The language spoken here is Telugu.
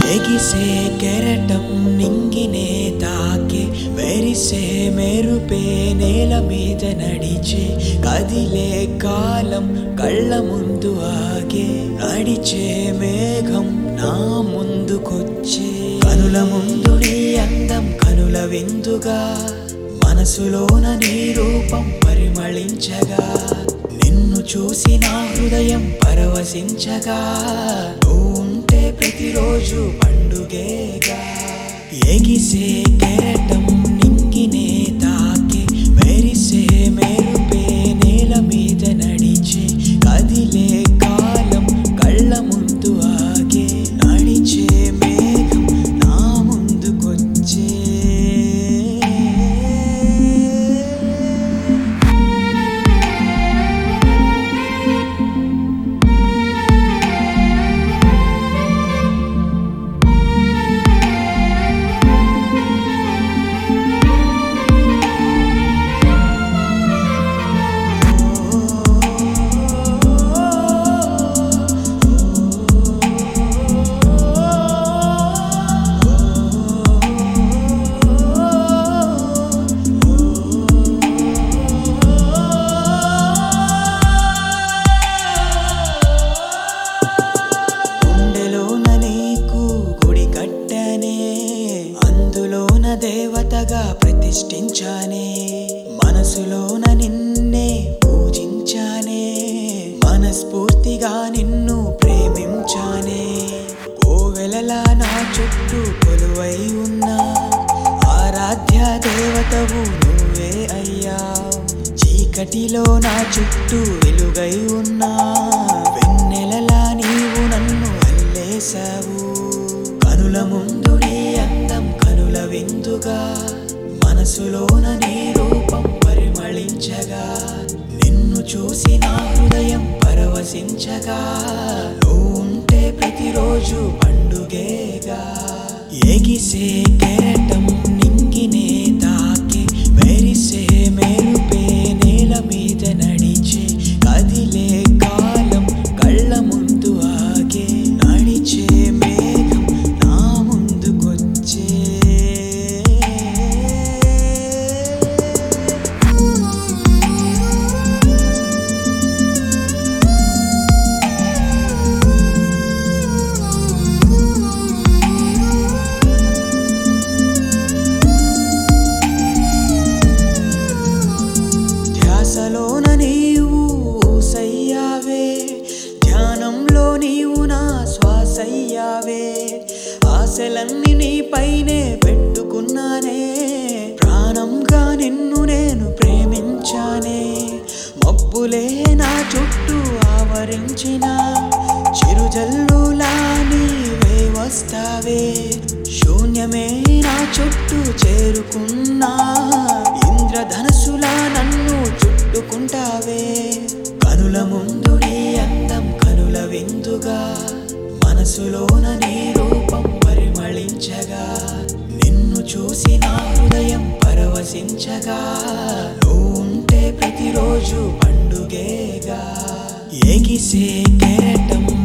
ఎగిసే కెరటం నింగినే తాకే మెరిసే మెరుపే నేల మీద నడిచే కదిలే కాలం కళ్ళ ముందు ఆగే నడిచే మేఘం నా ముందుకొచ్చే కనుల ముందు నీ అందం కనుల విందుగా మనసులోన నీ రూపం పరిమళించగా నిన్ను చూసి నా హృదయం పరవశించగా ఉంటే ప్రతిరోజు పండుగేగా ఎగిసే కెరటం నింగినే తాకే మెరిసే మెరుపే నేల మీద నడిచే కదిలే కాలం కళ్ళ ముందు ఆగే నడిచే మేఘం నా ముందుకొచ్చే దేవతగా ప్రతిష్ఠించానే మనసులోన నిన్నే పూజించానే మనస్ఫూర్తిగా నిన్ను ప్రేమించానే కోవెలలా నా చుట్టూ కొలువై ఉన్నా ఆరాధ్య దేవతవు నువ్వే అయ్యా చీకటిలో నా చుట్టూ వెలుగై ఉన్నా వెన్నెలలా నీవు నన్ను అల్లేశావు కనుల ముందు నీ అందం కనుల విందుగా మనసులోన నీ రూపం పరిమళించగా నిన్ను చూసి నా హృదయం పరవశించగా ఉంటే ప్రతిరోజు పండుగేగా ఎగిసే కెరటం నింగినే తాకే మెరిసే మెరుపే నేల మీద నడిచే కదిలే కాలం కళ్ళ ముందు ఆగే నడిచే మేఘం నా ముందుకొచ్చే ధ్యాసలోన నీవు సయ్యావే ధ్యానంలో నీవు నా శ్వాసయ్యావే ఆశలన్నీ నీపైనే పెట్టుకున్నానే ప్రాణంగా నిన్ను నేను ప్రేమించానే మబ్బులే నా చుట్టూ ఆవరించిన చిరుజల్లులా నీవే వస్తావే శూన్యమే నా చుట్టూ చేరుకున్నా ఇంద్రధనుసులా నన్ను చుట్టుకుంటావే కనుల ముందు నీ అందం కనుల విందుగా మనసులోన నీ రూపం పరిమళించగా నిన్ను చూసి నా హృదయం పరవశించగా ఉంటే ప్రతిరోజు పండుగేగా ఎగిసే కెరటం